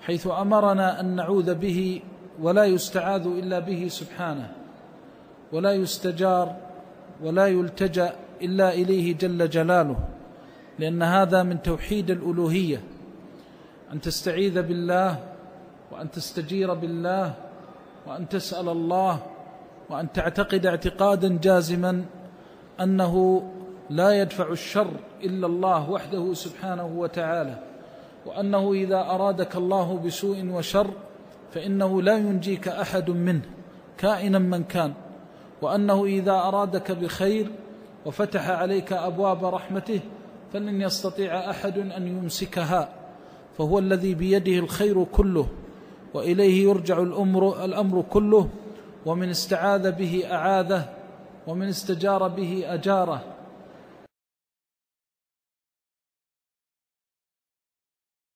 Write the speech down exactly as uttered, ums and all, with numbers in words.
حيث أمرنا أن نعوذ به ولا يستعاذ إلا به سبحانه، ولا يستجار ولا يلتجأ إلا إليه جل جلاله، لأن هذا من توحيد الألوهية، أن تستعيذ بالله وأن تستجير بالله وأن تسأل الله وأن تعتقد اعتقادا جازما أنه لا يدفع الشر إلا الله وحده سبحانه وتعالى، وأنه إذا أرادك الله بسوء وشر فإنه لا ينجيك أحد منه كائنا من كان، وأنه إذا أرادك بخير وفتح عليك أبواب رحمته فلن يستطيع أحد أن يمسكها، فهو الذي بيده الخير كله وإليه يرجع الأمر, الأمر كله، ومن استعاذ به أعاذه ومن استجار به أجاره،